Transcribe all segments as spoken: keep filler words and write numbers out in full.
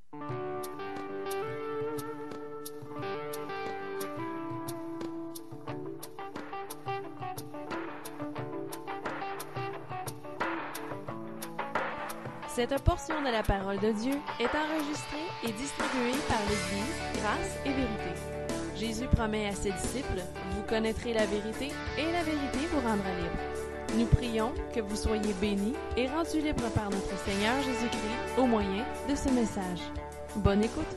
Cette portion de la parole de Dieu est enregistrée et distribuée par l'Église Grâce et Vérité. Jésus promet à ses disciples, vous connaîtrez la vérité et la vérité vous rendra libre. Nous prions que vous soyez bénis et rendus libres par notre Seigneur Jésus-Christ au moyen de ce message. Bonne écoute!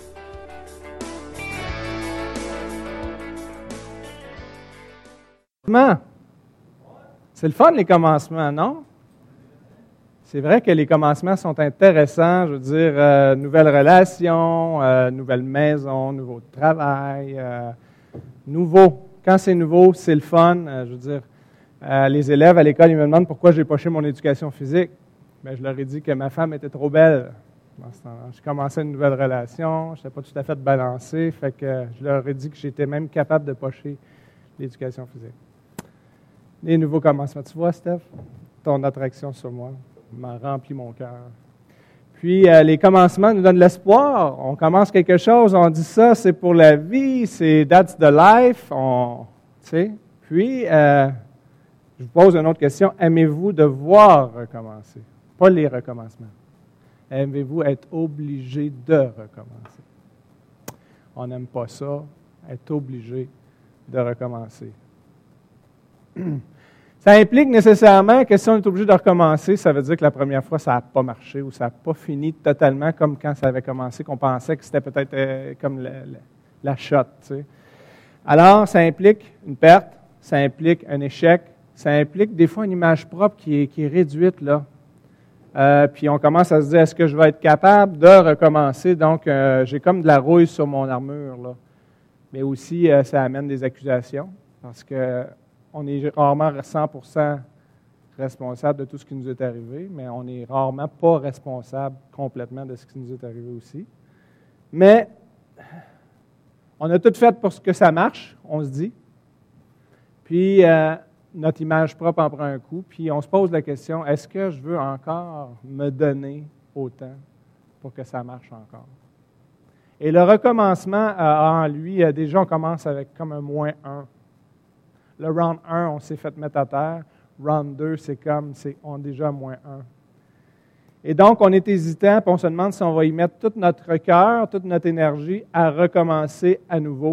C'est le fun les commencements, non? C'est vrai que les commencements sont intéressants, je veux dire, euh, nouvelles relations, euh, nouvelle maison, nouveau travail, euh, nouveau. Quand c'est nouveau, c'est le fun. Euh, je veux dire, euh, les élèves à l'école, ils me demandent pourquoi j'ai poché mon éducation physique. Bien, je leur ai dit que ma femme était trop belle. Je commençais une nouvelle relation, je n'étais pas tout à fait balancé, fait que je leur ai dit que j'étais même capable de pocher l'éducation physique. Les nouveaux commencements. Tu vois, Steph, ton attraction sur moi m'a rempli mon cœur. Puis, euh, les commencements nous donnent de l'espoir. On commence quelque chose, on dit ça, c'est pour la vie, c'est that's the life. On, tu sais. Puis, euh, je vous pose une autre question. Aimez-vous devoir recommencer? Pas les recommencements. Aimez-vous être obligé de recommencer? On n'aime pas ça, être obligé de recommencer. Ça implique nécessairement que si on est obligé de recommencer, ça veut dire que la première fois, ça n'a pas marché ou ça n'a pas fini totalement comme quand ça avait commencé, qu'on pensait que c'était peut-être euh, comme la, la, la shot. Tu sais. Alors, ça implique une perte, ça implique un échec, ça implique des fois une image propre qui est, qui est réduite, là. Euh, puis on commence à se dire, est-ce que je vais être capable de recommencer? Donc, euh, j'ai comme de la rouille sur mon armure, là. Mais aussi, euh, ça amène des accusations parce que on est rarement cent pour cent responsable de tout ce qui nous est arrivé, mais on n'est rarement pas responsable complètement de ce qui nous est arrivé aussi. Mais on a tout fait pour que ça marche, on se dit. Puis euh, notre image propre en prend un coup, puis on se pose la question, est-ce que je veux encore me donner autant pour que ça marche encore? Et le recommencement a en lui, déjà on commence avec comme un moins un. Le round un, on s'est fait mettre à terre. Round deux, c'est comme, c'est, on est déjà à moins un. Et donc, on est hésitant, puis on se demande si on va y mettre tout notre cœur, toute notre énergie à recommencer à nouveau.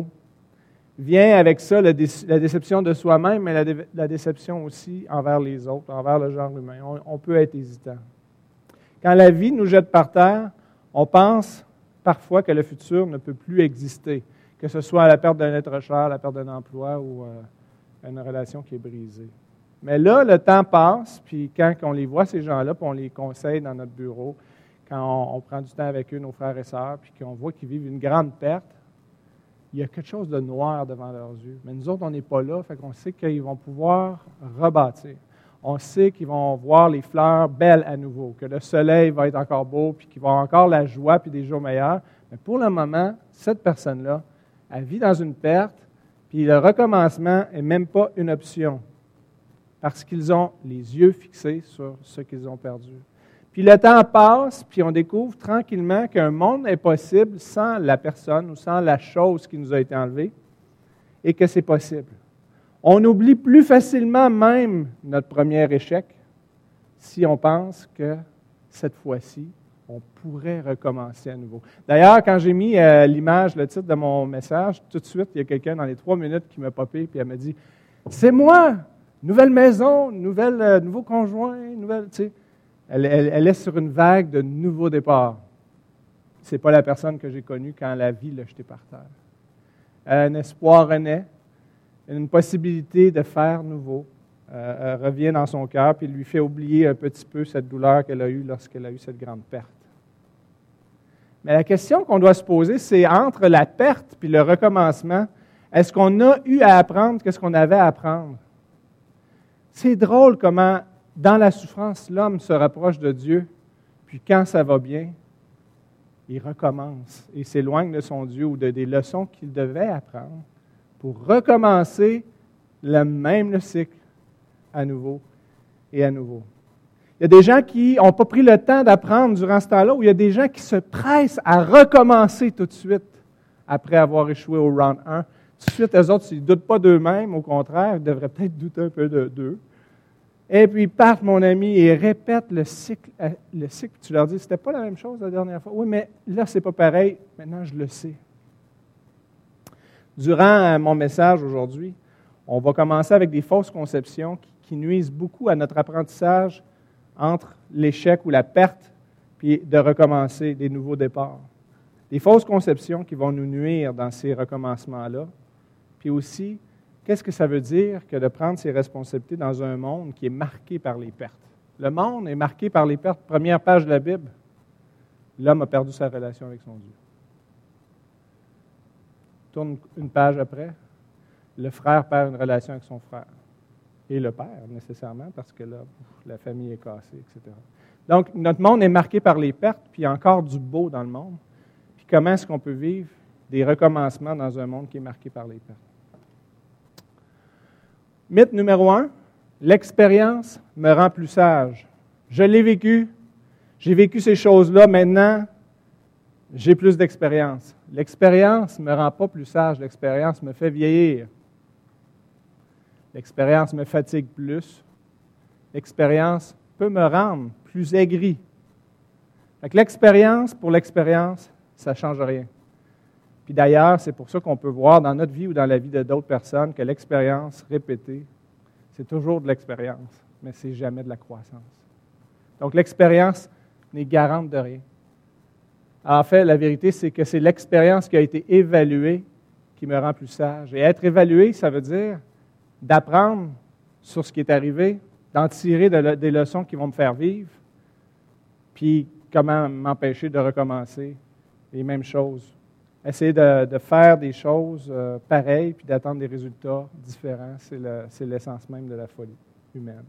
Vient avec ça la, dé- la déception de soi-même, mais la, dé- la déception aussi envers les autres, envers le genre humain. On, on peut être hésitant. Quand la vie nous jette par terre, on pense parfois que le futur ne peut plus exister, que ce soit la perte d'un être cher, la perte d'un emploi ou euh, une relation qui est brisée. Mais là, le temps passe, puis quand on les voit, ces gens-là, puis on les conseille dans notre bureau, quand on, on prend du temps avec eux, nos frères et sœurs, puis qu'on voit qu'ils vivent une grande perte, il y a quelque chose de noir devant leurs yeux. Mais nous autres, on n'est pas là, fait qu'on sait qu'ils vont pouvoir rebâtir. On sait qu'ils vont voir les fleurs belles à nouveau, que le soleil va être encore beau, puis qu'ils vont avoir encore la joie, puis des jours meilleurs. Mais pour le moment, cette personne-là, elle vit dans une perte, puis le recommencement n'est même pas une option, parce qu'ils ont les yeux fixés sur ce qu'ils ont perdu. Puis le temps passe, puis on découvre tranquillement qu'un monde est possible sans la personne ou sans la chose qui nous a été enlevée, et que c'est possible. On oublie plus facilement même notre premier échec si on pense que cette fois-ci, on pourrait recommencer à nouveau. D'ailleurs, quand j'ai mis euh, l'image, le titre de mon message, tout de suite, il y a quelqu'un dans les trois minutes qui m'a popé, puis elle m'a dit « C'est moi! Nouvelle maison, nouvelle, euh, nouveau conjoint, nouvelle... » tu sais, elle, elle, elle est sur une vague de nouveaux départs. Ce n'est pas la personne que j'ai connue quand la vie l'a jetée par terre. Un espoir renaît, une possibilité de faire nouveau euh, revient dans son cœur, puis lui fait oublier un petit peu cette douleur qu'elle a eue lorsqu'elle a eu cette grande perte. Mais la question qu'on doit se poser, c'est entre la perte et le recommencement, est-ce qu'on a eu à apprendre qu'est-ce qu'on avait à apprendre? C'est drôle comment, dans la souffrance, l'homme se rapproche de Dieu, puis quand ça va bien, il recommence et s'éloigne de son Dieu ou de des leçons qu'il devait apprendre pour recommencer le même le cycle à nouveau et à nouveau. Il y a des gens qui n'ont pas pris le temps d'apprendre durant ce temps-là, ou il y a des gens qui se pressent à recommencer tout de suite après avoir échoué au round un. Tout de suite, eux autres, ils ne doutent pas d'eux-mêmes, au contraire, ils devraient peut-être douter un peu d'eux. Et puis ils partent, mon ami, et répètent le cycle. Le cycle, tu leur dis, c'était pas la même chose la dernière fois. Oui, mais là, c'est pas pareil. Maintenant, je le sais. Durant mon message aujourd'hui, on va commencer avec des fausses conceptions qui, qui nuisent beaucoup à notre apprentissage entre l'échec ou la perte, puis de recommencer des nouveaux départs. Des fausses conceptions qui vont nous nuire dans ces recommencements-là. Puis aussi, qu'est-ce que ça veut dire que de prendre ses responsabilités dans un monde qui est marqué par les pertes? Le monde est marqué par les pertes. Première page de la Bible, l'homme a perdu sa relation avec son Dieu. Tourne une page après, le frère perd une relation avec son frère. Et le père, nécessairement, parce que là, la famille est cassée, et cetera. Donc, notre monde est marqué par les pertes, puis il y a encore du beau dans le monde. Puis comment est-ce qu'on peut vivre des recommencements dans un monde qui est marqué par les pertes? Mythe numéro un, l'expérience me rend plus sage. Je l'ai vécu, j'ai vécu ces choses-là, maintenant, j'ai plus d'expérience. L'expérience ne me rend pas plus sage, l'expérience me fait vieillir. L'expérience me fatigue plus. L'expérience peut me rendre plus aigri. Fait que l'expérience pour l'expérience, ça ne change rien. Puis d'ailleurs, c'est pour ça qu'on peut voir dans notre vie ou dans la vie de d'autres personnes que l'expérience répétée, c'est toujours de l'expérience, mais ce n'est jamais de la croissance. Donc l'expérience n'est garante de rien. En fait, la vérité, c'est que c'est l'expérience qui a été évaluée qui me rend plus sage. Et être évalué, ça veut dire d'apprendre sur ce qui est arrivé, d'en tirer de, des leçons qui vont me faire vivre, puis comment m'empêcher de recommencer les mêmes choses. Essayer de, de faire des choses euh, pareilles, puis d'attendre des résultats différents, c'est, le, c'est l'essence même de la folie humaine.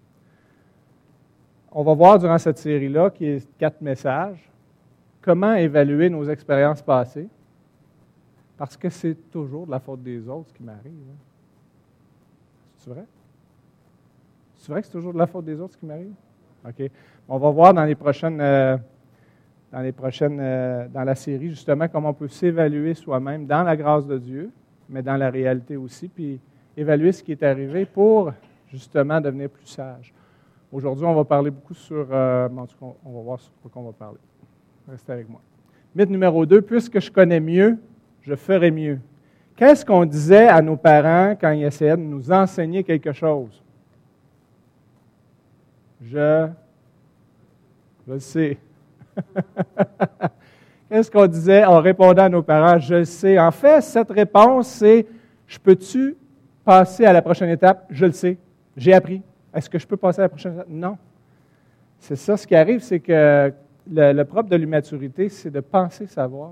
On va voir durant cette série-là, qui est quatre messages, comment évaluer nos expériences passées, parce que c'est toujours de la faute des autres ce qui m'arrive. Hein. C'est vrai? C'est vrai que c'est toujours de la faute des autres ce qui m'arrive? OK. On va voir dans les prochaines, euh, dans les prochaines, euh, dans la série, justement, comment on peut s'évaluer soi-même dans la grâce de Dieu, mais dans la réalité aussi, puis évaluer ce qui est arrivé pour, justement, devenir plus sage. Aujourd'hui, on va parler beaucoup sur... Euh, en tout cas, on va voir sur quoi on va parler. Restez avec moi. Mythe numéro deux, puisque je connais mieux, je ferai mieux. Qu'est-ce qu'on disait à nos parents quand ils essayaient de nous enseigner quelque chose? Je, je le sais. Qu'est-ce qu'on disait? On répondait à nos parents, je le sais. En fait, cette réponse, c'est, je peux-tu passer à la prochaine étape? Je le sais. J'ai appris. Est-ce que je peux passer à la prochaine étape? Non. C'est ça, ce qui arrive, c'est que le, le propre de l'immaturité, c'est de penser savoir.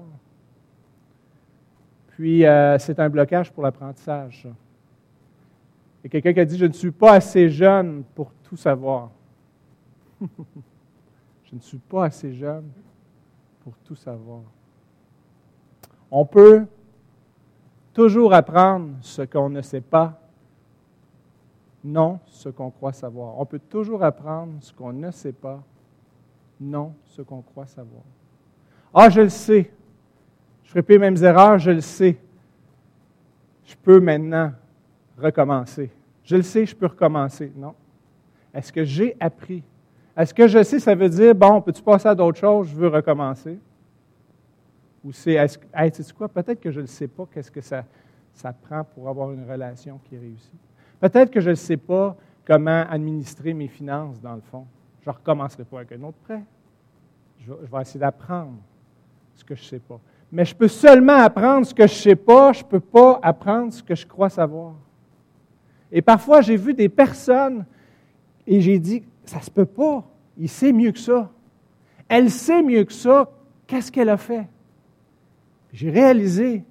Puis, euh, c'est un blocage pour l'apprentissage, ça. Il y a quelqu'un qui a dit, je ne suis pas assez jeune pour tout savoir. Je ne suis pas assez jeune pour tout savoir. On peut toujours apprendre ce qu'on ne sait pas, non ce qu'on croit savoir. On peut toujours apprendre ce qu'on ne sait pas, non ce qu'on croit savoir. Ah, je le sais. Je ferai plus les mêmes erreurs, je le sais. Je peux maintenant recommencer. Je le sais, je peux recommencer. Non. Est-ce que j'ai appris? Est-ce que je sais, ça veut dire, bon, peux-tu passer à d'autres choses, je veux recommencer? Ou c'est, est-ce, hey, sais-tu quoi? Peut-être que je ne sais pas qu'est-ce que ça, ça prend pour avoir une relation qui réussit. Peut-être que je ne sais pas comment administrer mes finances, dans le fond. Je ne recommencerai pas avec un autre prêt. Je vais, je vais essayer d'apprendre ce que je ne sais pas. Mais je peux seulement apprendre ce que je ne sais pas, je ne peux pas apprendre ce que je crois savoir. Et parfois, j'ai vu des personnes et j'ai dit, ça ne se peut pas, il sait mieux que ça. Elle sait mieux que ça, qu'est-ce qu'elle a fait? J'ai réalisé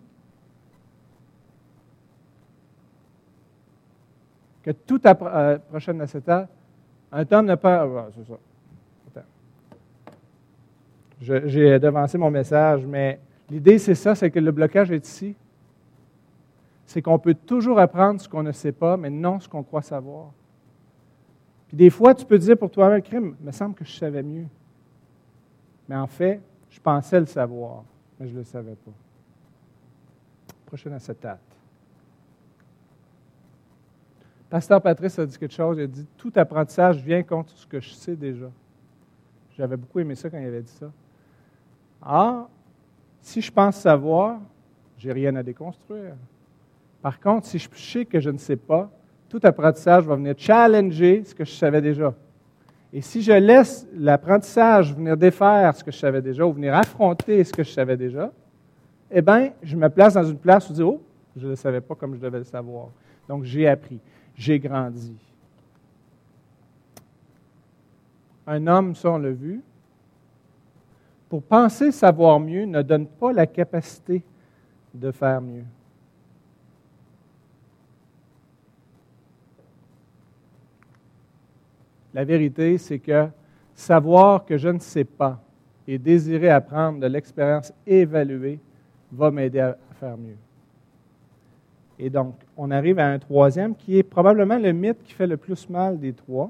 que tout à euh, prochaine de cette heure, un homme n'a pas... Ah, c'est ça. Attends. Je, j'ai devancé mon message, mais l'idée, c'est ça, c'est que le blocage est ici. C'est qu'on peut toujours apprendre ce qu'on ne sait pas, mais non ce qu'on croit savoir. Puis des fois, tu peux dire pour toi-même, crime, il me semble que je savais mieux. Mais en fait, je pensais le savoir, mais je ne le savais pas. Prochaine acétate. Pasteur Patrice a dit quelque chose, il a dit « Tout apprentissage vient contre ce que je sais déjà. » J'avais beaucoup aimé ça quand il avait dit ça. Ah, si je pense savoir, je n'ai rien à déconstruire. Par contre, si je sais que je ne sais pas, tout apprentissage va venir challenger ce que je savais déjà. Et si je laisse l'apprentissage venir défaire ce que je savais déjà ou venir affronter ce que je savais déjà, eh bien, je me place dans une place où je dis « Oh, je ne le savais pas comme je devais le savoir. » Donc, j'ai appris, j'ai grandi. Un homme, ça on l'a vu, pour penser savoir mieux, ne donne pas la capacité de faire mieux. La vérité, c'est que savoir que je ne sais pas et désirer apprendre de l'expérience évaluée va m'aider à faire mieux. Et donc, on arrive à un troisième qui est probablement le mythe qui fait le plus mal des trois.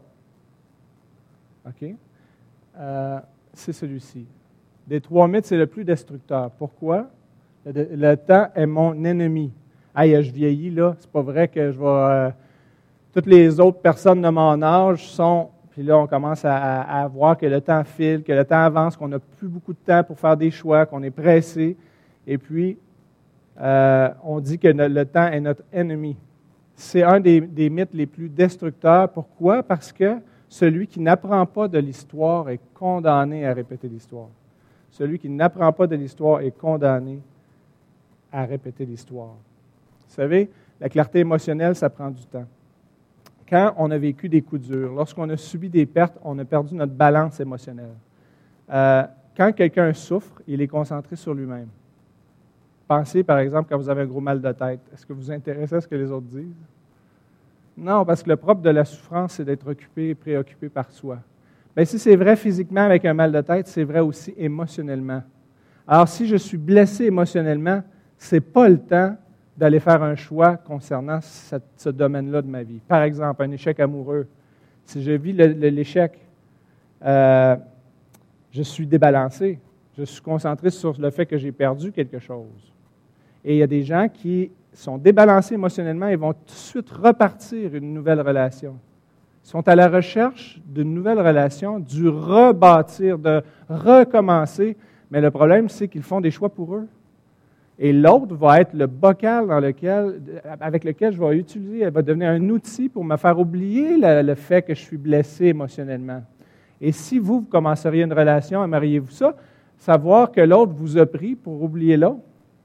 OK? Euh, c'est celui-ci. Des trois mythes, c'est le plus destructeur. Pourquoi? Le, le temps est mon ennemi. Hey, je vieillis, là, c'est pas vrai que je vais... Euh, toutes les autres personnes de mon âge sont... Puis là, on commence à, à, à voir que le temps file, que le temps avance, qu'on n'a plus beaucoup de temps pour faire des choix, qu'on est pressé. Et puis, euh, on dit que le, le temps est notre ennemi. C'est un des, des mythes les plus destructeurs. Pourquoi? Parce que celui qui n'apprend pas de l'histoire est condamné à répéter l'histoire. Celui qui n'apprend pas de l'histoire est condamné à répéter l'histoire. Vous savez, la clarté émotionnelle, ça prend du temps. Quand on a vécu des coups durs, lorsqu'on a subi des pertes, on a perdu notre balance émotionnelle. Euh, quand quelqu'un souffre, il est concentré sur lui-même. Pensez, par exemple, quand vous avez un gros mal de tête. Est-ce que vous vous intéressez à ce que les autres disent? Non, parce que le propre de la souffrance, c'est d'être occupé et préoccupé par soi. Bien, si c'est vrai physiquement avec un mal de tête, c'est vrai aussi émotionnellement. Alors, si je suis blessé émotionnellement, ce n'est pas le temps d'aller faire un choix concernant cette, ce domaine-là de ma vie. Par exemple, un échec amoureux. Si je vis le, le, l'échec, euh, je suis débalancé. Je suis concentré sur le fait que j'ai perdu quelque chose. Et il y a des gens qui sont débalancés émotionnellement et vont tout de suite repartir une nouvelle relation. Ils sont à la recherche d'une nouvelle relation, du rebâtir, de recommencer. Mais le problème, c'est qu'ils font des choix pour eux. Et l'autre va être le bocal dans lequel, avec lequel je vais utiliser, elle va devenir un outil pour me faire oublier le, le fait que je suis blessé émotionnellement. Et si vous, vous commenceriez une relation, aimeriez-vous ça? Savoir que l'autre vous a pris pour oublier l'autre?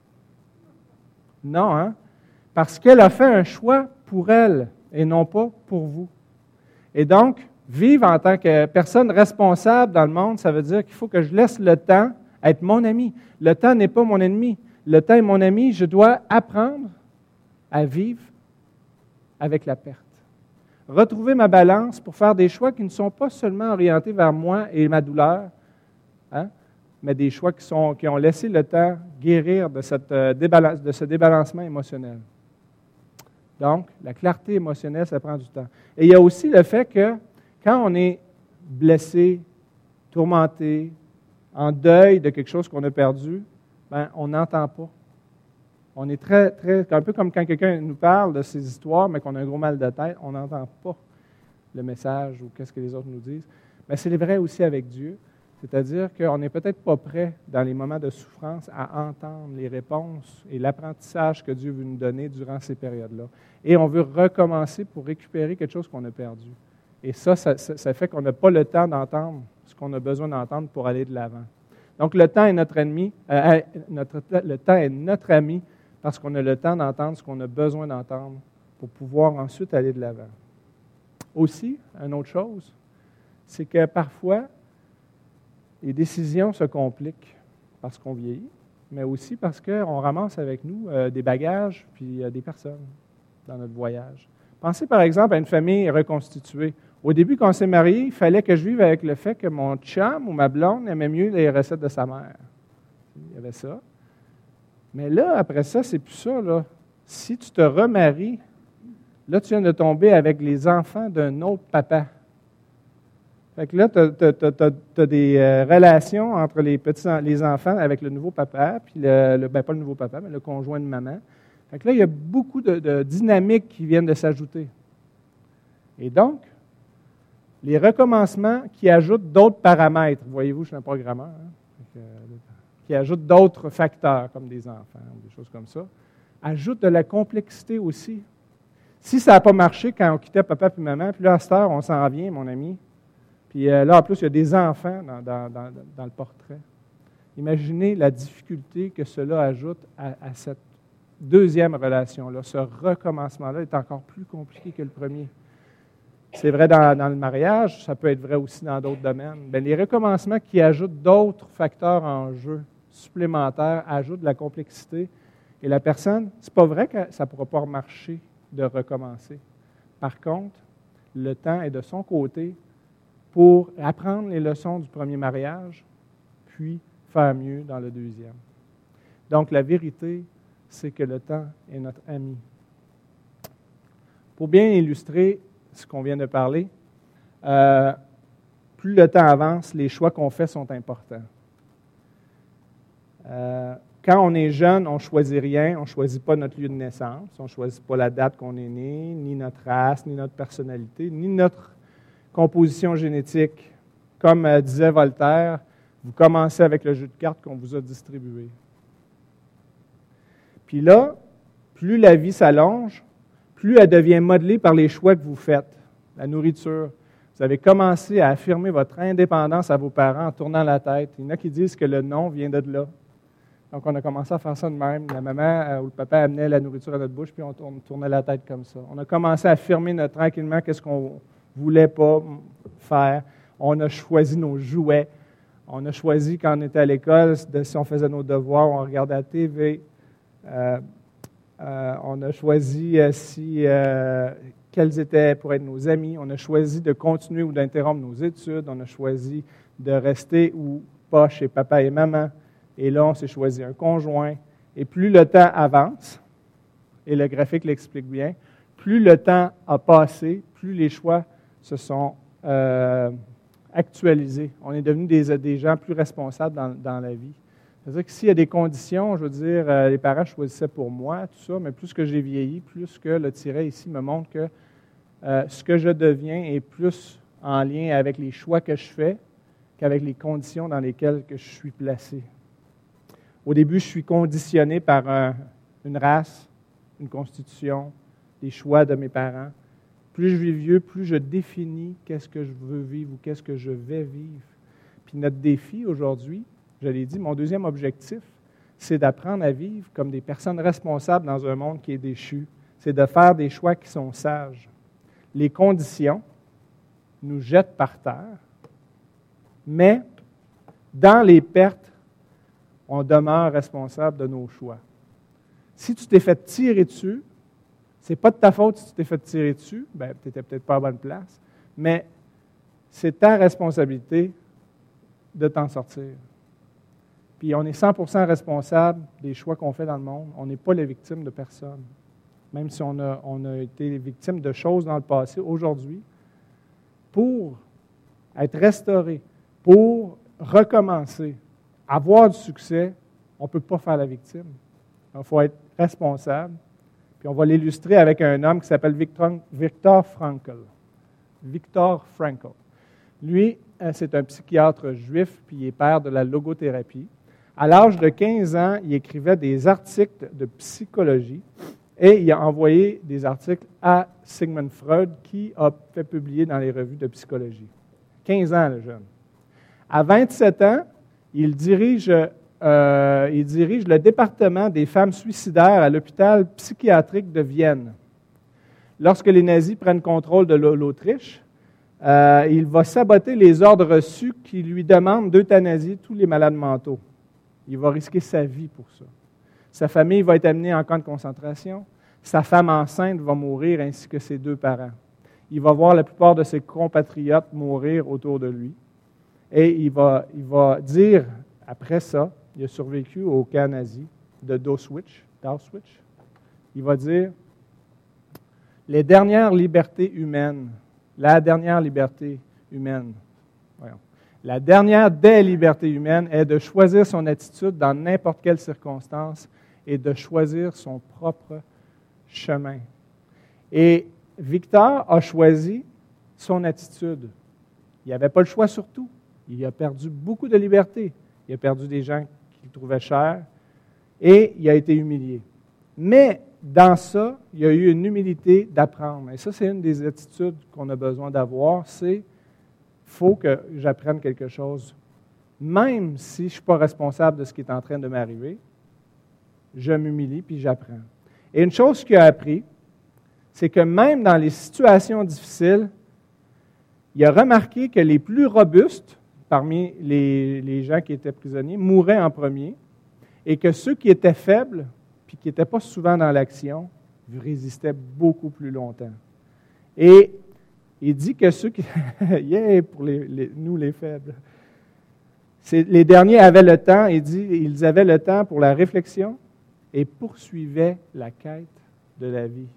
Non, hein? Parce qu'elle a fait un choix pour elle et non pas pour vous. Et donc, vivre en tant que personne responsable dans le monde, ça veut dire qu'il faut que je laisse le temps être mon ami. Le temps n'est pas mon ennemi. Le temps est mon ami, je dois apprendre à vivre avec la perte. Retrouver ma balance pour faire des choix qui ne sont pas seulement orientés vers moi et ma douleur, hein, mais des choix qui, sont, qui ont laissé le temps guérir de, cette, euh, débalance, de ce débalancement émotionnel. Donc, la clarté émotionnelle, ça prend du temps. Et il y a aussi le fait que quand on est blessé, tourmenté, en deuil de quelque chose qu'on a perdu, ben, on n'entend pas. On est très, très, un peu comme quand quelqu'un nous parle de ses histoires, mais qu'on a un gros mal de tête, on n'entend pas le message ou qu'est-ce que les autres nous disent. Mais c'est vrai aussi avec Dieu, c'est-à-dire qu'on n'est peut-être pas prêt dans les moments de souffrance à entendre les réponses et l'apprentissage que Dieu veut nous donner durant ces périodes-là. Et on veut recommencer pour récupérer quelque chose qu'on a perdu. Et ça, ça, ça fait qu'on n'a pas le temps d'entendre ce qu'on a besoin d'entendre pour aller de l'avant. Donc, le temps est notre ennemi, euh, notre, le temps est notre ami parce qu'on a le temps d'entendre ce qu'on a besoin d'entendre pour pouvoir ensuite aller de l'avant. Aussi, une autre chose, c'est que parfois, les décisions se compliquent parce qu'on vieillit, mais aussi parce qu'on ramasse avec nous euh, des bagages puis euh, des personnes dans notre voyage. Pensez par exemple à une famille reconstituée. Au début, quand on s'est marié, il fallait que je vive avec le fait que mon chum ou ma blonde aimait mieux les recettes de sa mère. Il y avait ça. Mais là, après ça, c'est plus ça, là. Si tu te remaries, là, tu viens de tomber avec les enfants d'un autre papa. Fait que là, tu as des euh, relations entre les petits les enfants avec le nouveau papa, puis le, le ben pas le nouveau papa, mais le conjoint de maman. Fait que là, il y a beaucoup de, de dynamiques qui viennent de s'ajouter. Et donc, les recommencements qui ajoutent d'autres paramètres, voyez-vous, je suis un programmeur, hein, fait que, qui ajoutent d'autres facteurs, comme des enfants ou des choses comme ça, ajoutent de la complexité aussi. Si ça n'a pas marché quand on quittait papa et maman, puis là, à cette heure, on s'en vient, mon ami. Puis euh, là, en plus, il y a des enfants dans, dans, dans, dans le portrait. Imaginez la difficulté que cela ajoute à, à cette deuxième relation-là. Ce recommencement-là est encore plus compliqué que le premier. C'est vrai dans, dans le mariage, ça peut être vrai aussi dans d'autres domaines. Bien, les recommencements qui ajoutent d'autres facteurs en jeu supplémentaires ajoutent de la complexité. Et la personne, c'est pas vrai que ça ne pourra pas marcher de recommencer. Par contre, le temps est de son côté pour apprendre les leçons du premier mariage, puis faire mieux dans le deuxième. Donc, la vérité, c'est que le temps est notre ami. Pour bien illustrer ce qu'on vient de parler, euh, plus le temps avance, les choix qu'on fait sont importants. Euh, quand on est jeune, on ne choisit rien, on ne choisit pas notre lieu de naissance, on ne choisit pas la date qu'on est né, ni notre race, ni notre personnalité, ni notre composition génétique. Comme euh, disait Voltaire, vous commencez avec le jeu de cartes qu'on vous a distribué. Puis là, plus la vie s'allonge, plus elle devient modelée par les choix que vous faites. La nourriture. Vous avez commencé à affirmer votre indépendance à vos parents en tournant la tête. Il y en a qui disent que le non vient de là. Donc, on a commencé à faire ça de même. La maman euh, ou le papa amenait la nourriture à notre bouche, puis on tournait la tête comme ça. On a commencé à affirmer notre, tranquillement qu'est-ce qu'on ne voulait pas faire. On a choisi nos jouets. On a choisi, quand on était à l'école, de, si on faisait nos devoirs, on regardait la T V. Euh, euh, on a choisi euh, si, euh, quels étaient pour être nos amis. On a choisi de continuer ou d'interrompre nos études. On a choisi de rester ou pas chez papa et maman. Et là, on s'est choisi un conjoint. Et plus le temps avance, et le graphique l'explique bien, plus le temps a passé, plus les choix se sont euh, actualisés. On est devenus des, des gens plus responsables dans, dans la vie. C'est-à-dire que s'il y a des conditions, je veux dire, euh, les parents choisissaient pour moi, tout ça, mais plus que j'ai vieilli, plus que le tiret ici me montre que euh, ce que je deviens est plus en lien avec les choix que je fais qu'avec les conditions dans lesquelles que je suis placé. Au début, je suis conditionné par un, une race, une constitution, des choix de mes parents. Plus je vis vieux, plus je définis qu'est-ce que je veux vivre ou qu'est-ce que je vais vivre. Puis notre défi aujourd'hui, je l'ai dit, mon deuxième objectif, c'est d'apprendre à vivre comme des personnes responsables dans un monde qui est déchu. C'est de faire des choix qui sont sages. Les conditions nous jettent par terre, mais dans les pertes, on demeure responsable de nos choix. Si tu t'es fait tirer dessus, ce n'est pas de ta faute si tu t'es fait tirer dessus, bien, tu n'étais peut-être pas à bonne place, mais c'est ta responsabilité de t'en sortir. Puis on est cent pour cent responsable des choix qu'on fait dans le monde. On n'est pas les victimes de personne. Même si on a, on a été victime de choses dans le passé, aujourd'hui, pour être restauré, pour recommencer, avoir du succès, on ne peut pas faire la victime. Il faut être responsable. Puis on va l'illustrer avec un homme qui s'appelle Victor, Victor Frankl. Victor Frankl. Lui, c'est un psychiatre juif, puis il est père de la logothérapie. À l'âge de quinze ans, il écrivait des articles de psychologie et il a envoyé des articles à Sigmund Freud qui a fait publier dans les revues de psychologie. quinze ans, le jeune. À vingt-sept ans, il dirige, euh, il dirige le département des femmes suicidaires à l'hôpital psychiatrique de Vienne. Lorsque les nazis prennent contrôle de l'Autriche, euh, il va saboter les ordres reçus qui lui demandent d'euthanasier tous les malades mentaux. Il va risquer sa vie pour ça. Sa famille va être amenée en camp de concentration. Sa femme enceinte va mourir, ainsi que ses deux parents. Il va voir la plupart de ses compatriotes mourir autour de lui. Et il va, il va dire, après ça, il a survécu au camp nazi de d'Auschwitz. d'Auschwitz. Il va dire, les dernières libertés humaines, la dernière liberté humaine, La dernière des libertés humaines est de choisir son attitude dans n'importe quelle circonstance et de choisir son propre chemin. Et Victor a choisi son attitude. Il n'avait pas le choix sur tout. Il a perdu beaucoup de liberté. Il a perdu des gens qu'il trouvait chers et il a été humilié. Mais dans ça, il y a eu une humilité d'apprendre. Et ça, c'est une des attitudes qu'on a besoin d'avoir, c'est il faut que j'apprenne quelque chose. Même si je ne suis pas responsable de ce qui est en train de m'arriver, je m'humilie puis j'apprends. Et une chose qu'il a appris, c'est que même dans les situations difficiles, il a remarqué que les plus robustes, parmi les, les gens qui étaient prisonniers, mouraient en premier, et que ceux qui étaient faibles, puis qui n'étaient pas souvent dans l'action, résistaient beaucoup plus longtemps. Et il dit que ceux qui... yeah, pour les, les, nous les faibles. C'est, les derniers avaient le temps, il dit, ils avaient le temps pour la réflexion et poursuivaient la quête de la vie.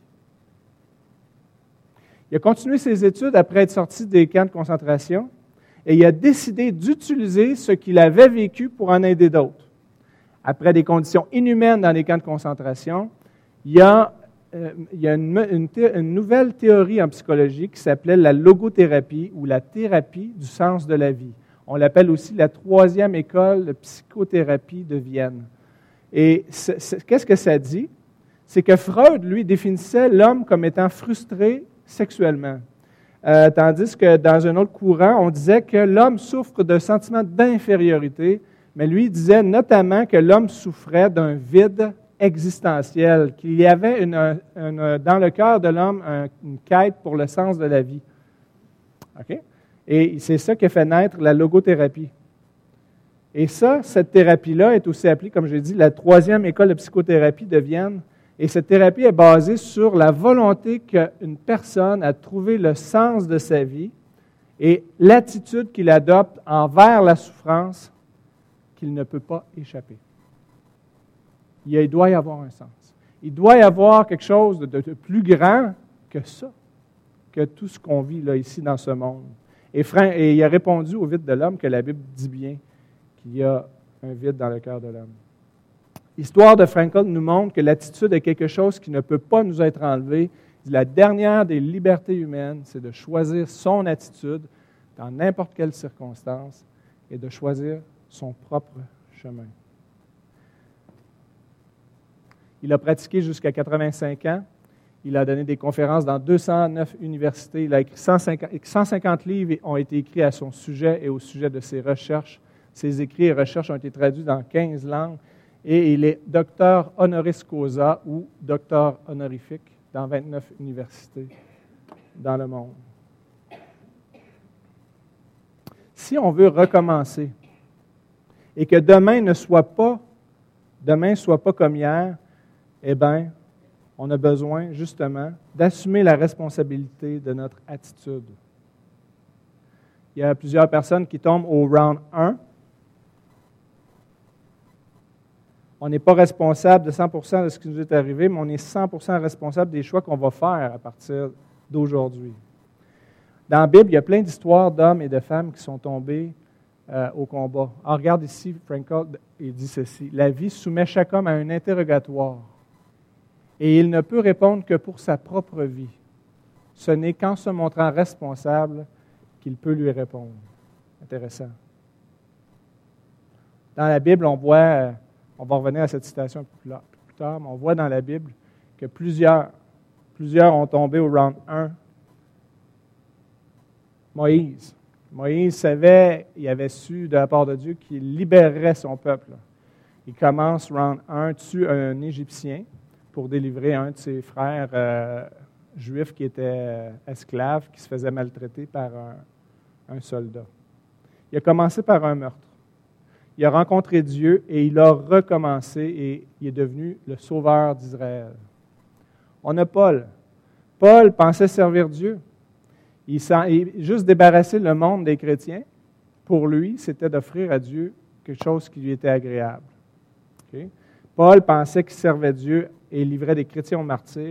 Il a continué ses études après être sorti des camps de concentration et il a décidé d'utiliser ce qu'il avait vécu pour en aider d'autres. Après des conditions inhumaines dans les camps de concentration, il y a, euh, il y a une, une, thé, une nouvelle théorie en psychologie qui s'appelait la logothérapie ou la thérapie du sens de la vie. On l'appelle aussi la troisième école de psychothérapie de Vienne. Et c'est, c'est, qu'est-ce que ça dit? C'est que Freud, lui, définissait l'homme comme étant frustré sexuellement. Euh, tandis que dans un autre courant, on disait que l'homme souffre d'un sentiment d'infériorité, mais lui il disait notamment que l'homme souffrait d'un vide existentiel, qu'il y avait une, une, dans le cœur de l'homme un, une quête pour le sens de la vie. OK? Et c'est ça qui a fait naître la logothérapie. Et ça, cette thérapie-là est aussi appelée, comme je l'ai dit, la troisième école de psychothérapie de Vienne. Et cette thérapie est basée sur la volonté qu'une personne a trouvé le sens de sa vie et l'attitude qu'il adopte envers la souffrance qu'il ne peut pas échapper. Il doit y avoir un sens. Il doit y avoir quelque chose de, de plus grand que ça, que tout ce qu'on vit là, ici dans ce monde. Et, Frank, et il a répondu au vide de l'homme que la Bible dit bien qu'il y a un vide dans le cœur de l'homme. L'histoire de Frankl nous montre que l'attitude est quelque chose qui ne peut pas nous être enlevé. La dernière des libertés humaines, c'est de choisir son attitude dans n'importe quelle circonstance et de choisir son propre chemin. Il a pratiqué jusqu'à quatre-vingt-cinq ans. Il a donné des conférences dans deux cent neuf universités. Il a écrit cent cinquante livres ont été écrits à son sujet et au sujet de ses recherches. Ses écrits et recherches ont été traduits dans quinze langues. Et il est docteur honoris causa ou docteur honorifique dans vingt-neuf universités dans le monde. Si on veut recommencer et que demain ne soit pas, demain soit pas comme hier, eh bien, on a besoin justement d'assumer la responsabilité de notre attitude. Il y a plusieurs personnes qui tombent au round un. On n'est pas responsable de cent pour cent de ce qui nous est arrivé, mais on est cent pour cent responsable des choix qu'on va faire à partir d'aujourd'hui. Dans la Bible, il y a plein d'histoires d'hommes et de femmes qui sont tombés euh, au combat. Alors, regarde ici, Frankl, il dit ceci. La vie soumet chaque homme à un interrogatoire et il ne peut répondre que pour sa propre vie. Ce n'est qu'en se montrant responsable qu'il peut lui répondre. Intéressant. Dans la Bible, on voit... On va revenir à cette citation plus tard, mais on voit dans la Bible que plusieurs, plusieurs ont tombé au round un. Moïse. Moïse savait, il avait su de la part de Dieu qu'il libérerait son peuple. Il commence round un, tue un Égyptien pour délivrer un de ses frères euh, juifs qui était esclave, qui se faisait maltraiter par un, un soldat. Il a commencé par un meurtre. Il a rencontré Dieu et il a recommencé et il est devenu le sauveur d'Israël. On a Paul. Paul pensait servir Dieu. Il, il juste débarrasser le monde des chrétiens, pour lui, c'était d'offrir à Dieu quelque chose qui lui était agréable. Okay? Paul pensait qu'il servait Dieu et livrait des chrétiens aux martyrs.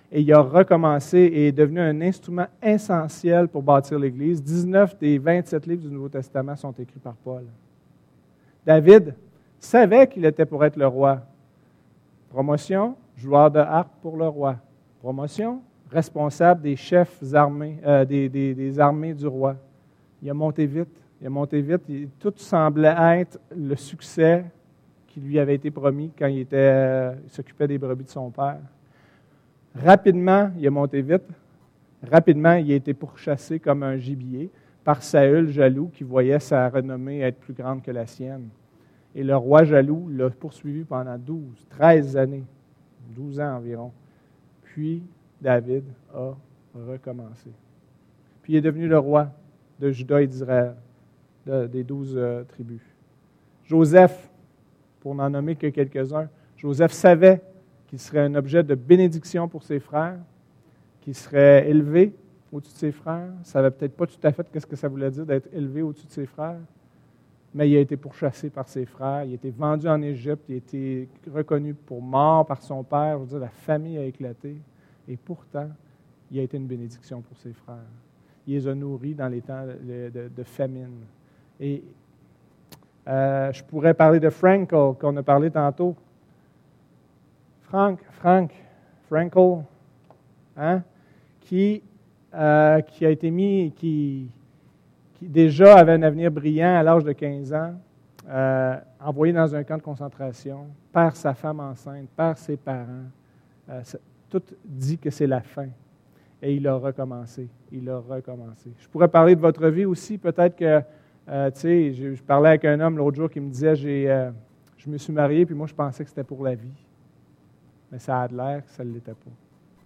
Et il a recommencé et est devenu un instrument essentiel pour bâtir l'Église. dix-neuf des vingt-sept livres du Nouveau Testament sont écrits par Paul. David savait qu'il était pour être le roi. Promotion, joueur de harpe pour le roi. Promotion, responsable des chefs armés, euh, des, des, des armées du roi. Il a monté vite. Il a monté vite. Il, tout semblait être le succès qui lui avait été promis quand il, était, euh, il s'occupait des brebis de son père. Rapidement, il a monté vite. Rapidement, il a été pourchassé comme un gibier par Saül jaloux qui voyait sa renommée être plus grande que la sienne. Et le roi jaloux l'a poursuivi pendant douze, treize années, douze ans environ. Puis, David a recommencé. Puis, il est devenu le roi de Juda et d'Israël, de, des douze euh, tribus. Joseph, pour n'en nommer que quelques-uns, Joseph savait qu'il serait un objet de bénédiction pour ses frères, qu'il serait élevé au-dessus de ses frères. Il ne savait peut-être pas tout à fait ce que ça voulait dire d'être élevé au-dessus de ses frères, mais il a été pourchassé par ses frères, il a été vendu en Égypte, il a été reconnu pour mort par son père. Je veux dire, la famille a éclaté, et pourtant, il a été une bénédiction pour ses frères. Il les a nourris dans les temps de, de, de famine. Et euh, je pourrais parler de Frankl, qu'on a parlé tantôt. Frank, Frank, Frankl, hein, qui, euh, qui a été mis, qui, qui déjà avait un avenir brillant à l'âge de quinze ans, euh, envoyé dans un camp de concentration, perd sa femme enceinte, perd ses parents. Euh, tout dit que c'est la fin. Et il a recommencé. Il a recommencé. Je pourrais parler de votre vie aussi. Peut-être que, euh, tu sais, je, je parlais avec un homme l'autre jour qui me disait, j'ai, euh, je me suis marié, puis moi, je pensais que c'était pour la vie. Mais ça a de l'air que ça ne l'était pas.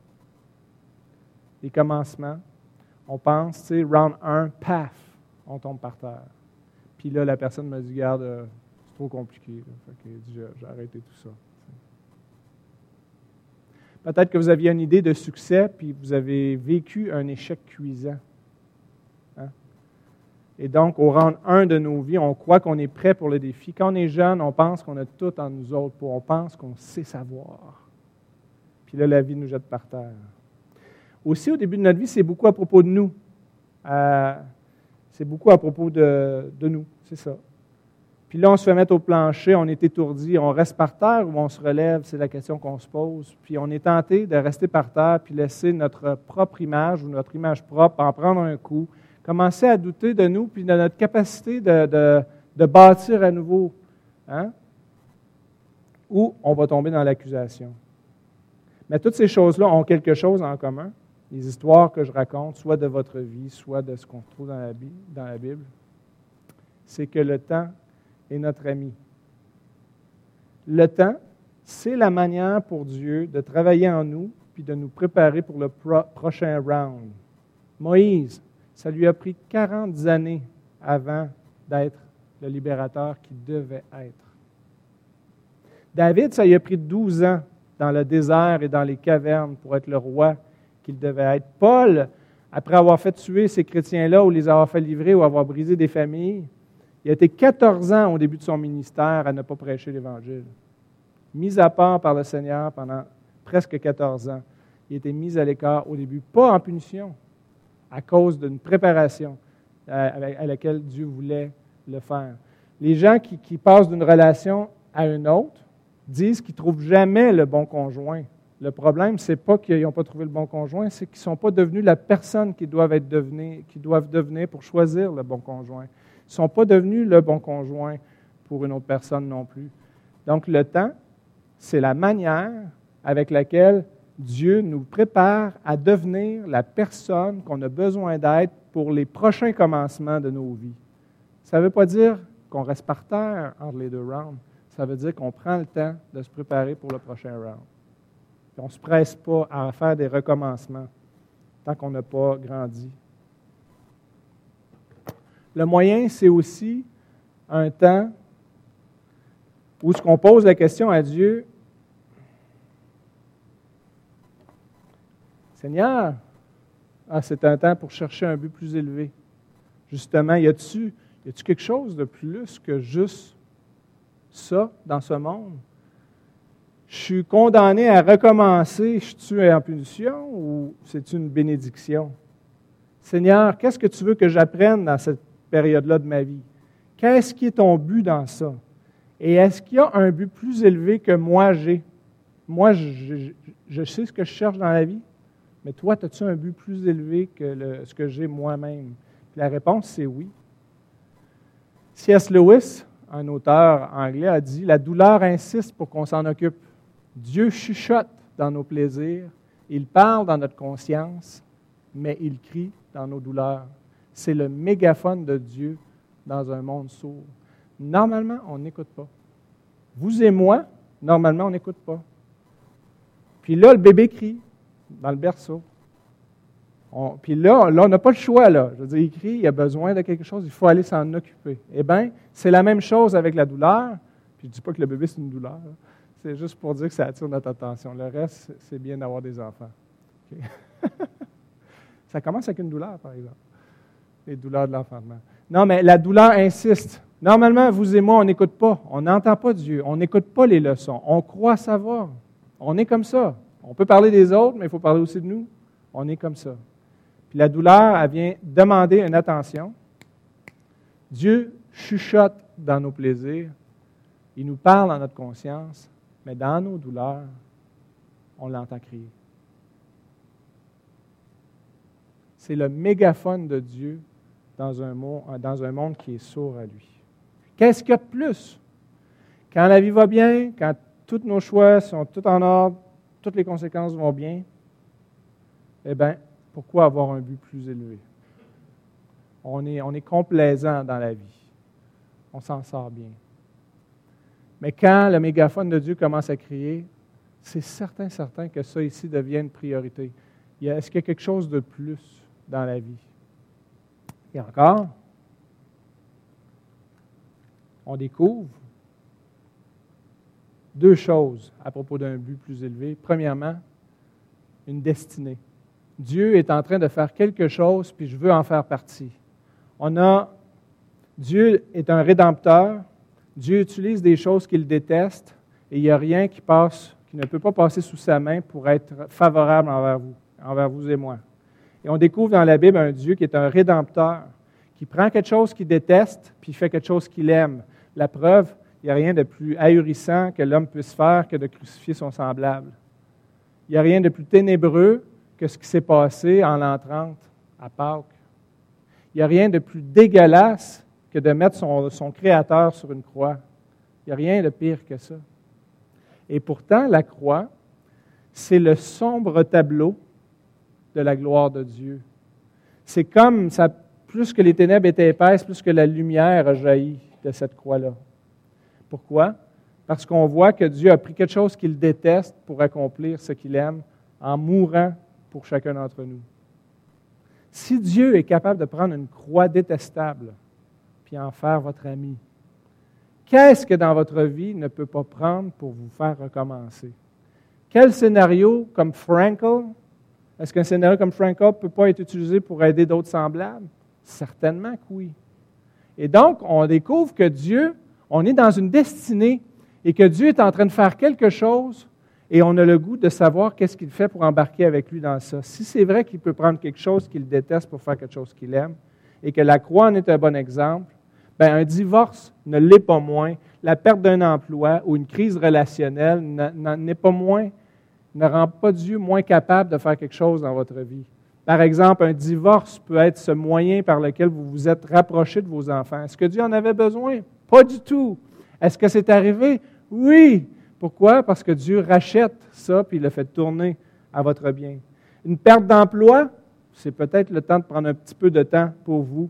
Les commencements, on pense, tu sais, round un, paf, on tombe par terre. Puis là, la personne me dit, regarde, euh, c'est trop compliqué. Là. Fait que, j'ai, j'ai arrêté tout ça. Peut-être que vous aviez une idée de succès, puis vous avez vécu un échec cuisant. Hein? Et donc, au round un de nos vies, on croit qu'on est prêt pour le défi. Quand on est jeune, on pense qu'on a tout en nous autres, on pense qu'on sait savoir. Puis là, la vie nous jette par terre. Aussi, au début de notre vie, c'est beaucoup à propos de nous. Euh, c'est beaucoup à propos de, de nous, c'est ça. Puis là, on se fait mettre au plancher, on est étourdi, on reste par terre ou on se relève, c'est la question qu'on se pose. Puis on est tenté de rester par terre puis laisser notre propre image ou notre image propre en prendre un coup, commencer à douter de nous puis de notre capacité de, de, de bâtir à nouveau. Hein? Ou on va tomber dans l'accusation. Mais toutes ces choses-là ont quelque chose en commun. Les histoires que je raconte, soit de votre vie, soit de ce qu'on trouve dans la Bible, dans la Bible, c'est que le temps est notre ami. Le temps, c'est la manière pour Dieu de travailler en nous puis de nous préparer pour le pro- prochain round. Moïse, ça lui a pris quarante années avant d'être le libérateur qu'il devait être. David, ça lui a pris douze ans dans le désert et dans les cavernes pour être le roi qu'il devait être. Paul, après avoir fait tuer ces chrétiens-là ou les avoir fait livrer ou avoir brisé des familles, il a été quatorze ans au début de son ministère à ne pas prêcher l'Évangile. Mis à part par le Seigneur pendant presque quatorze ans. Il a été mis à l'écart au début, pas en punition, à cause d'une préparation à laquelle Dieu voulait le faire. Les gens qui, qui passent d'une relation à une autre disent qu'ils ne trouvent jamais le bon conjoint. Le problème, ce n'est pas qu'ils n'ont pas trouvé le bon conjoint, c'est qu'ils ne sont pas devenus la personne qu'ils doivent être devenus, qu'ils doivent devenir pour choisir le bon conjoint. Ils ne sont pas devenus le bon conjoint pour une autre personne non plus. Donc, le temps, c'est la manière avec laquelle Dieu nous prépare à devenir la personne qu'on a besoin d'être pour les prochains commencements de nos vies. Ça ne veut pas dire qu'on reste par terre entre les deux rounds. Ça veut dire qu'on prend le temps de se préparer pour le prochain round. On ne se presse pas à faire des recommencements tant qu'on n'a pas grandi. Le moyen, c'est aussi un temps où on pose la question à Dieu, Seigneur, ah, c'est un temps pour chercher un but plus élevé. Justement, y a-t-il y a-t-il quelque chose de plus que juste ça dans ce monde? Je suis condamné à recommencer, je suis en punition ou c'est une bénédiction? Seigneur, qu'est-ce que tu veux que j'apprenne dans cette période-là de ma vie? Qu'est-ce qui est ton but dans ça? Et est-ce qu'il y a un but plus élevé que moi j'ai? Moi, je, je, je sais ce que je cherche dans la vie, mais toi, as-tu un but plus élevé que le, ce que j'ai moi-même? Puis la réponse, c'est oui. C S Lewis, un auteur anglais, a dit « La douleur insiste pour qu'on s'en occupe. Dieu chuchote dans nos plaisirs, il parle dans notre conscience, mais il crie dans nos douleurs. C'est le mégaphone de Dieu dans un monde sourd. » Normalement, on n'écoute pas. Vous et moi, normalement, on n'écoute pas. Puis là, le bébé crie dans le berceau. On, puis là, là on n'a pas le choix. Là. Je veux dire, il crie, il a besoin de quelque chose, il faut aller s'en occuper. Eh bien, c'est la même chose avec la douleur. Puis je ne dis pas que le bébé, c'est une douleur. Là. C'est juste pour dire que ça attire notre attention. Le reste, c'est bien d'avoir des enfants. Okay? Ça commence avec une douleur, par exemple. Les douleurs de l'enfantement. Non, mais la douleur insiste. Normalement, vous et moi, on n'écoute pas. On n'entend pas Dieu. On n'écoute pas les leçons. On croit savoir. On est comme ça. On peut parler des autres, mais il faut parler aussi de nous. On est comme ça. Puis la douleur, elle vient demander une attention. Dieu chuchote dans nos plaisirs. Il nous parle dans notre conscience, mais dans nos douleurs, on l'entend crier. C'est le mégaphone de Dieu dans un monde, dans un monde qui est sourd à lui. Qu'est-ce qu'il y a de plus? Quand la vie va bien, quand tous nos choix sont tout en ordre, toutes les conséquences vont bien, eh bien, pourquoi avoir un but plus élevé? On est, on est complaisant dans la vie. On s'en sort bien. Mais quand le mégaphone de Dieu commence à crier, c'est certain, certain que ça ici devient une priorité. Il y a, est-ce qu'il y a quelque chose de plus dans la vie? Et encore, on découvre deux choses à propos d'un but plus élevé. Premièrement, une destinée. Dieu est en train de faire quelque chose, puis je veux en faire partie. On a, Dieu est un rédempteur. Dieu utilise des choses qu'il déteste, et il n'y a rien qui passe, qui ne peut pas passer sous sa main pour être favorable envers vous, envers vous et moi. Et on découvre dans la Bible un Dieu qui est un rédempteur, qui prend quelque chose qu'il déteste, puis il fait quelque chose qu'il aime. La preuve, il n'y a rien de plus ahurissant que l'homme puisse faire que de crucifier son semblable. Il n'y a rien de plus ténébreux que ce qui s'est passé en l'an trente à Pâques. Il n'y a rien de plus dégueulasse que de mettre son, son Créateur sur une croix. Il n'y a rien de pire que ça. Et pourtant, la croix, c'est le sombre tableau de la gloire de Dieu. C'est comme, ça, plus que les ténèbres étaient épaisses, plus que la lumière a jailli de cette croix-là. Pourquoi? Parce qu'on voit que Dieu a pris quelque chose qu'il déteste pour accomplir ce qu'il aime en mourant pour chacun d'entre nous. Si Dieu est capable de prendre une croix détestable puis en faire votre ami, qu'est-ce que dans votre vie ne peut pas prendre pour vous faire recommencer? Quel scénario comme Frankl, est-ce qu'un scénario comme Frankl ne peut pas être utilisé pour aider d'autres semblables? Certainement que oui. Et donc, on découvre que Dieu, on est dans une destinée et que Dieu est en train de faire quelque chose et on a le goût de savoir qu'est-ce qu'il fait pour embarquer avec lui dans ça. Si c'est vrai qu'il peut prendre quelque chose qu'il déteste pour faire quelque chose qu'il aime et que la croix en est un bon exemple, bien, un divorce ne l'est pas moins, la perte d'un emploi ou une crise relationnelle n'est pas moins, ne rend pas Dieu moins capable de faire quelque chose dans votre vie. Par exemple, un divorce peut être ce moyen par lequel vous vous êtes rapproché de vos enfants. Est-ce que Dieu en avait besoin? Pas du tout. Est-ce que c'est arrivé? Oui. Pourquoi? Parce que Dieu rachète ça puis il le fait tourner à votre bien. Une perte d'emploi, c'est peut-être le temps de prendre un petit peu de temps pour vous.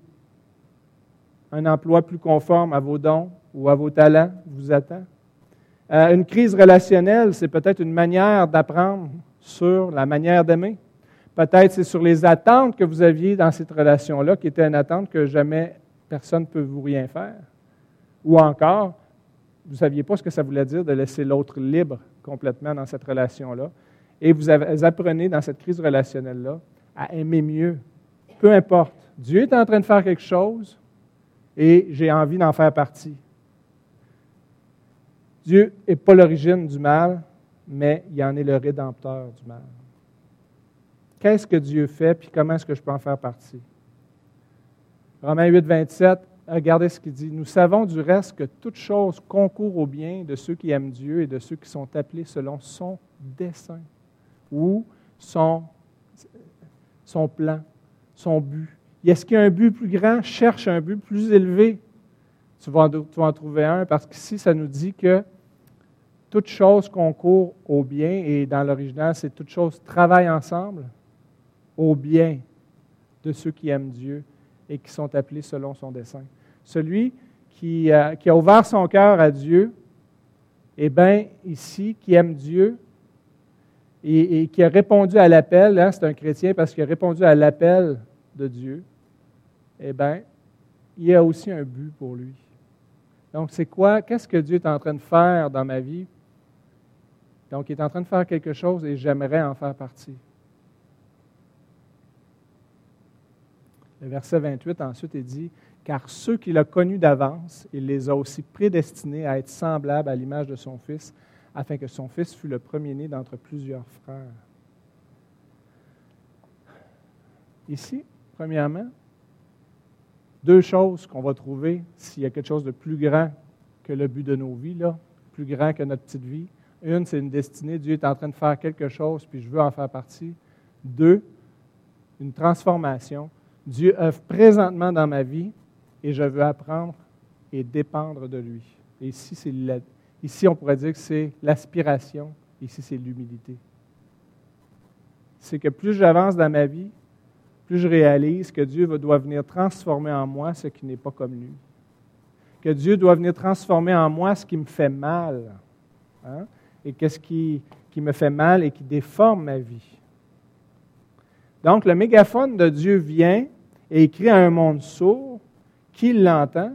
Un emploi plus conforme à vos dons ou à vos talents vous attend. Euh, une crise relationnelle, c'est peut-être une manière d'apprendre sur la manière d'aimer. Peut-être c'est sur les attentes que vous aviez dans cette relation-là, qui était une attente que jamais personne ne peut vous rien faire. Ou encore, vous ne saviez pas ce que ça voulait dire de laisser l'autre libre complètement dans cette relation-là. Et vous, avez, vous apprenez dans cette crise relationnelle-là à aimer mieux. Peu importe. Dieu est en train de faire quelque chose et j'ai envie d'en faire partie. Dieu n'est pas l'origine du mal, mais il en est le rédempteur du mal. Qu'est-ce que Dieu fait, puis comment est-ce que je peux en faire partie? Romains huit, vingt-sept, regardez ce qu'il dit. « Nous savons du reste que toute chose concourt au bien de ceux qui aiment Dieu et de ceux qui sont appelés selon son dessein ou son, son plan, son but. Est-ce qu'il y a un but plus grand? Cherche un but plus élevé. Tu vas, en, tu vas en trouver un parce qu'ici, ça nous dit que toute chose concourt au bien, et dans l'original, c'est toute chose travaille ensemble au bien de ceux qui aiment Dieu et qui sont appelés selon son dessein. Celui qui, euh, qui a ouvert son cœur à Dieu, eh bien, ici, qui aime Dieu et, et qui a répondu à l'appel, hein, c'est un chrétien parce qu'il a répondu à l'appel de Dieu, eh bien, il y a aussi un but pour lui. Donc, c'est quoi? Qu'est-ce que Dieu est en train de faire dans ma vie? Donc, il est en train de faire quelque chose et j'aimerais en faire partie. Le verset vingt-huit, ensuite, il dit « Car ceux qu'il a connus d'avance, il les a aussi prédestinés à être semblables à l'image de son Fils, afin que son Fils fût le premier-né d'entre plusieurs frères. » Ici, premièrement, deux choses qu'on va trouver s'il y a quelque chose de plus grand que le but de nos vies, là, plus grand que notre petite vie. Une, c'est une destinée. Dieu est en train de faire quelque chose, puis je veux en faire partie. Deux, une transformation. Dieu œuvre présentement dans ma vie et je veux apprendre et dépendre de lui. Et ici, c'est la, ici on pourrait dire que c'est l'aspiration. Ici, c'est l'humilité. C'est que plus j'avance dans ma vie, plus je réalise que Dieu doit venir transformer en moi ce qui n'est pas comme lui. Que Dieu doit venir transformer en moi ce qui me fait mal. Hein? Et qu'est-ce qui, qui me fait mal et qui déforme ma vie. Donc, le mégaphone de Dieu vient et écrit à un monde sourd. Qui l'entend?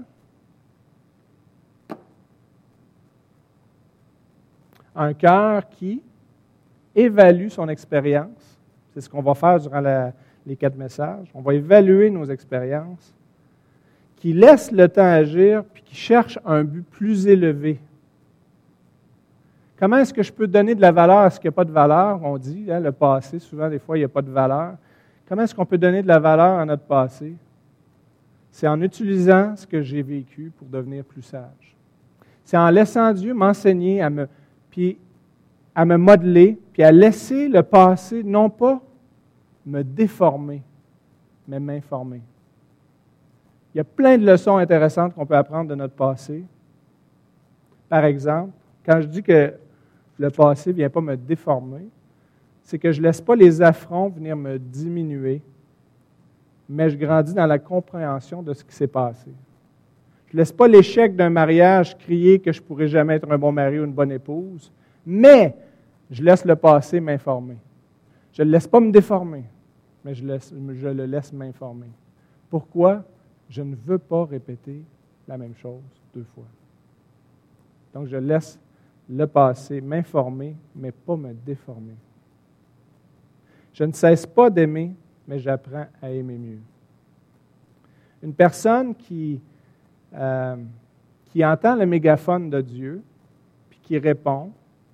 Un cœur qui évalue son expérience. C'est ce qu'on va faire durant la, les quatre messages. On va évaluer nos expériences. Qui laisse le temps agir puis qui cherche un but plus élevé. Comment est-ce que je peux donner de la valeur à ce qu'il n'y a pas de valeur? On dit, hein, le passé, souvent, des fois, il n'y a pas de valeur. Comment est-ce qu'on peut donner de la valeur à notre passé? C'est en utilisant ce que j'ai vécu pour devenir plus sage. C'est en laissant Dieu m'enseigner, à me, puis à me modeler, puis à laisser le passé, non pas me déformer, mais m'informer. Il y a plein de leçons intéressantes qu'on peut apprendre de notre passé. Par exemple, quand je dis que le passé ne vient pas me déformer, c'est que je ne laisse pas les affronts venir me diminuer, mais je grandis dans la compréhension de ce qui s'est passé. Je ne laisse pas l'échec d'un mariage crier que je ne pourrai jamais être un bon mari ou une bonne épouse, mais je laisse le passé m'informer. Je ne le laisse pas me déformer, mais je, laisse, je le laisse m'informer. Pourquoi? Je ne veux pas répéter la même chose deux fois. Donc, je laisse le passé m'informer, mais pas me déformer. Je ne cesse pas d'aimer, mais j'apprends à aimer mieux. Une personne qui, euh, qui entend le mégaphone de Dieu, puis qui répond,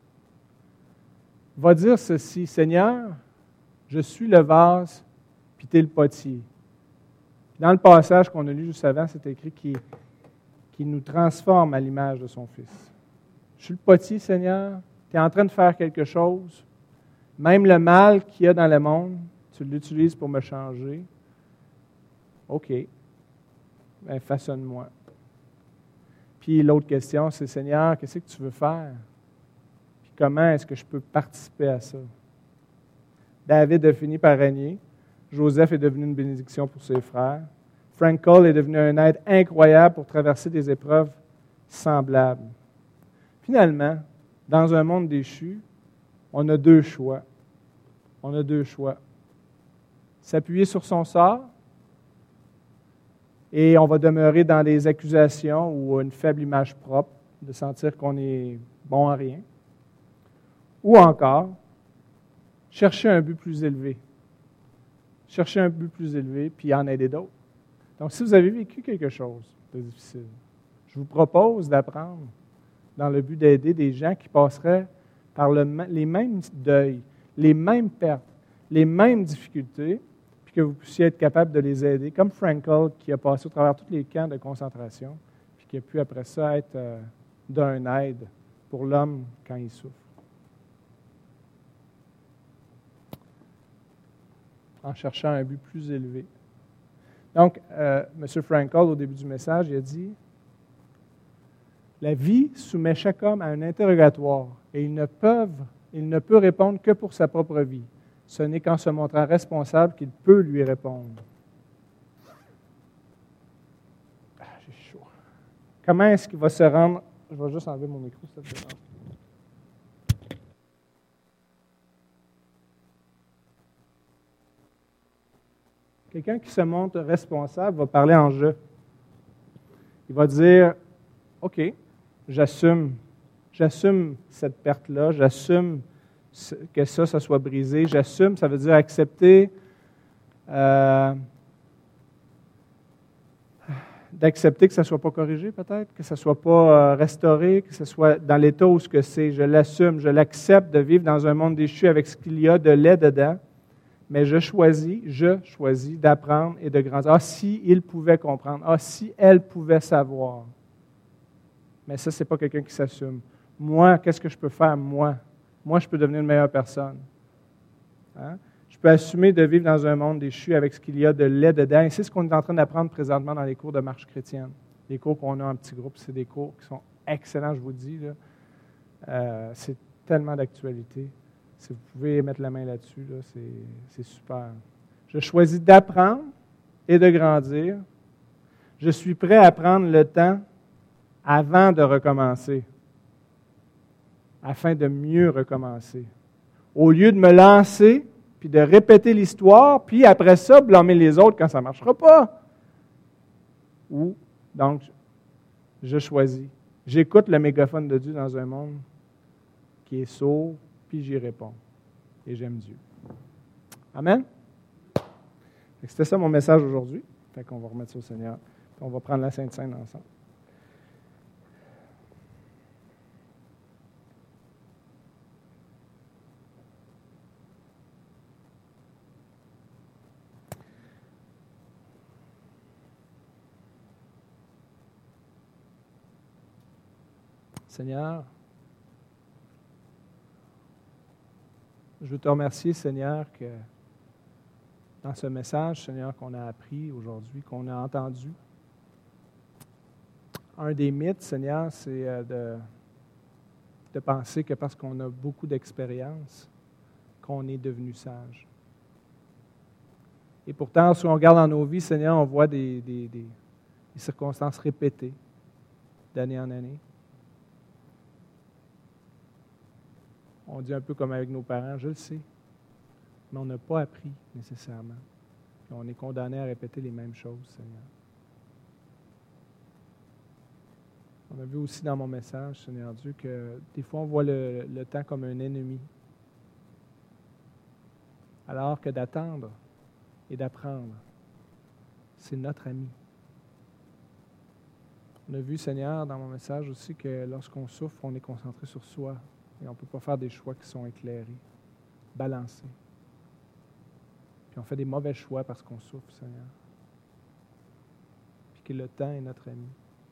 va dire ceci: Seigneur, je suis le vase, puis tu es le potier. Dans le passage qu'on a lu juste avant, c'est écrit qu'il, qu'il nous transforme à l'image de son Fils. Je suis le potier, Seigneur, tu es en train de faire quelque chose. Même le mal qu'il y a dans le monde, tu l'utilises pour me changer. OK. Bien, façonne-moi. Puis l'autre question, c'est, Seigneur, qu'est-ce que tu veux faire? Puis comment est-ce que je peux participer à ça? David a fini par régner. Joseph est devenu une bénédiction pour ses frères. Frank Cole est devenu un aide incroyable pour traverser des épreuves semblables. Finalement, dans un monde déchu, on a deux choix. On a deux choix. S'appuyer sur son sort et on va demeurer dans des accusations ou une faible image propre, de sentir qu'on est bon à rien. Ou encore, chercher un but plus élevé. Chercher un but plus élevé, puis en aider d'autres. Donc, si vous avez vécu quelque chose de difficile, je vous propose d'apprendre dans le but d'aider des gens qui passeraient par le, les mêmes deuils, les mêmes pertes, les mêmes difficultés, puis que vous puissiez être capable de les aider, comme Frankl qui a passé au travers tous les camps de concentration, puis qui a pu après ça être euh, d'un aide pour l'homme quand il souffre. En cherchant un but plus élevé. Donc, euh, M. Frankl, au début du message, il a dit « La vie soumet chaque homme à un interrogatoire et il ne, peuvent, il ne peut répondre que pour sa propre vie. Ce n'est qu'en se montrant responsable qu'il peut lui répondre. » Ah, j'ai chaud. Comment est-ce qu'il va se rendre... Je vais juste enlever mon micro, ça te dérange. Quelqu'un qui se montre responsable va parler en jeu. Il va dire, OK, j'assume, j'assume cette perte-là, j'assume que ça, ça soit brisé, j'assume, ça veut dire accepter, euh, d'accepter que ça ne soit pas corrigé peut-être, que ça ne soit pas restauré, que ce soit dans l'état où ce que c'est. Je l'assume, je l'accepte de vivre dans un monde déchu avec ce qu'il y a de laid dedans. Mais je choisis, je choisis d'apprendre et de grandir. Ah, si il pouvait comprendre. Ah, si elle pouvait savoir. Mais ça, ce n'est pas quelqu'un qui s'assume. Moi, qu'est-ce que je peux faire, moi? Moi, je peux devenir une meilleure personne. Hein? Je peux assumer de vivre dans un monde déchu avec ce qu'il y a de laid dedans. Et c'est ce qu'on est en train d'apprendre présentement dans les cours de marche chrétienne. Les cours qu'on a en petits groupes, c'est des cours qui sont excellents, je vous dis. Là. Euh, c'est tellement d'actualité. Si vous pouvez mettre la main là-dessus, là, c'est, c'est super. Je choisis d'apprendre et de grandir. Je suis prêt à prendre le temps avant de recommencer, afin de mieux recommencer. Au lieu de me lancer, puis de répéter l'histoire, puis après ça, blâmer les autres quand ça ne marchera pas. Ou, donc, je choisis. J'écoute le mégaphone de Dieu dans un monde qui est sourd, puis j'y réponds. Et j'aime Dieu. Amen? C'était ça mon message aujourd'hui. Fait qu'on va remettre ça au Seigneur. Puis on va prendre la Sainte Seine ensemble. Seigneur, je veux te remercier, Seigneur, que dans ce message, Seigneur, qu'on a appris aujourd'hui, qu'on a entendu, un des mythes, Seigneur, c'est de, de penser que parce qu'on a beaucoup d'expérience, qu'on est devenu sage. Et pourtant, si on regarde dans nos vies, Seigneur, on voit des, des, des, des circonstances répétées, d'année en année. On dit un peu comme avec nos parents, je le sais, mais on n'a pas appris nécessairement. Et on est condamné à répéter les mêmes choses, Seigneur. On a vu aussi dans mon message, Seigneur Dieu, que des fois on voit le, le temps comme un ennemi, alors que d'attendre et d'apprendre, c'est notre ami. On a vu, Seigneur, dans mon message aussi, que lorsqu'on souffre, on est concentré sur soi. Et on ne peut pas faire des choix qui sont éclairés, balancés. Puis on fait des mauvais choix parce qu'on souffre, Seigneur. Puis que le temps est notre ami.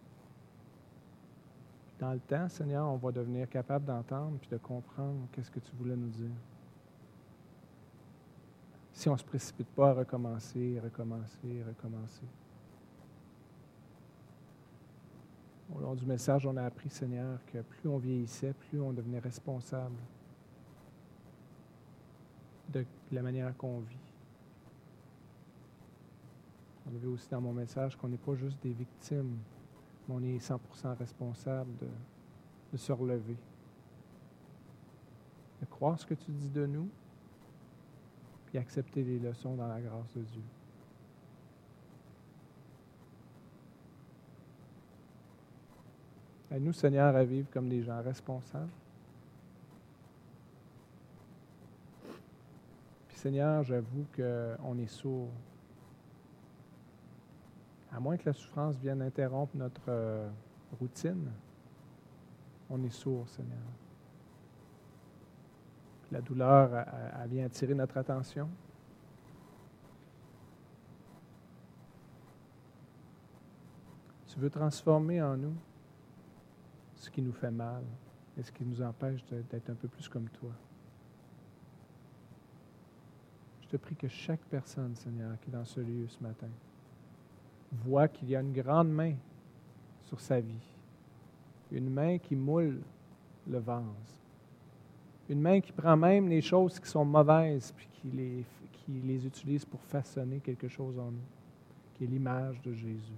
Puis dans le temps, Seigneur, on va devenir capable d'entendre puis de comprendre qu'est-ce que tu voulais nous dire. Si on ne se précipite pas à recommencer, recommencer, recommencer. Au long du message, on a appris, Seigneur, que plus on vieillissait, plus on devenait responsable de la manière qu'on vit. On a vu aussi dans mon message qu'on n'est pas juste des victimes, mais on est cent pour cent responsable de, de se relever, de croire ce que tu dis de nous, puis accepter les leçons dans la grâce de Dieu. Aide-nous, Seigneur, à vivre comme des gens responsables. Puis, Seigneur, j'avoue qu'on est sourd. À moins que la souffrance vienne interrompre notre euh, routine, on est sourd, Seigneur. La douleur, elle, elle vient attirer notre attention. Tu veux transformer en nous ce qui nous fait mal et ce qui nous empêche de, d'être un peu plus comme toi. Je te prie que chaque personne, Seigneur, qui est dans ce lieu ce matin, voit qu'il y a une grande main sur sa vie. Une main qui moule le vase. Une main qui prend même les choses qui sont mauvaises puis qui les, qui les utilise pour façonner quelque chose en nous, qui est l'image de Jésus.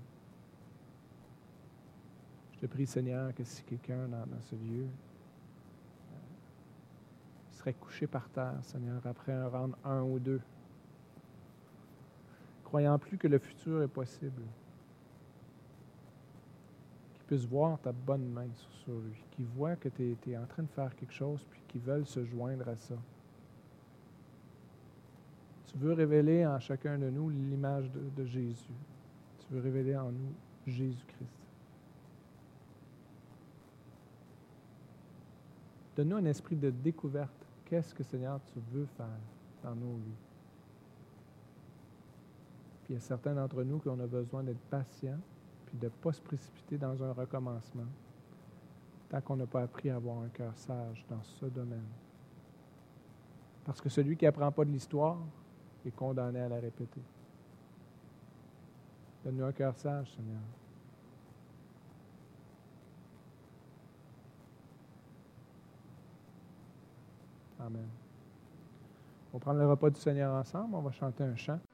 Je te prie, Seigneur, que si quelqu'un dans, dans ce lieu euh, serait couché par terre, Seigneur, après un round un ou deux, croyant plus que le futur est possible, qu'il puisse voir ta bonne main sur, sur lui, qu'il voit que tu es en train de faire quelque chose puis qu'ils veulent se joindre à ça. Tu veux révéler en chacun de nous l'image de, de Jésus. Tu veux révéler en nous Jésus-Christ. Donne-nous un esprit de découverte. Qu'est-ce que, Seigneur, tu veux faire dans nos vies? Puis il y a certains d'entre nous qui ont besoin d'être patients puis de ne pas se précipiter dans un recommencement tant qu'on n'a pas appris à avoir un cœur sage dans ce domaine. Parce que celui qui n'apprend pas de l'histoire est condamné à la répéter. Donne-nous un cœur sage, Seigneur. Amen. On va prendre le repas du Seigneur ensemble. On va chanter un chant.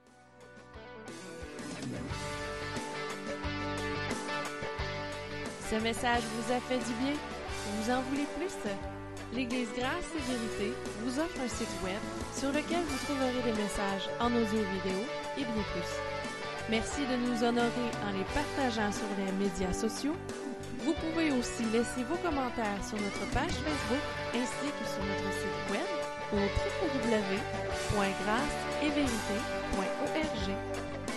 Ce message vous a fait du bien? Vous en voulez plus? L'Église Grâce et Vérité vous offre un site web sur lequel vous trouverez des messages en audio vidéo et bien plus. Merci de nous honorer en les partageant sur les médias sociaux. Vous pouvez aussi laisser vos commentaires sur notre page Facebook ainsi que sur notre site web au w w w point grâce et vérité point org.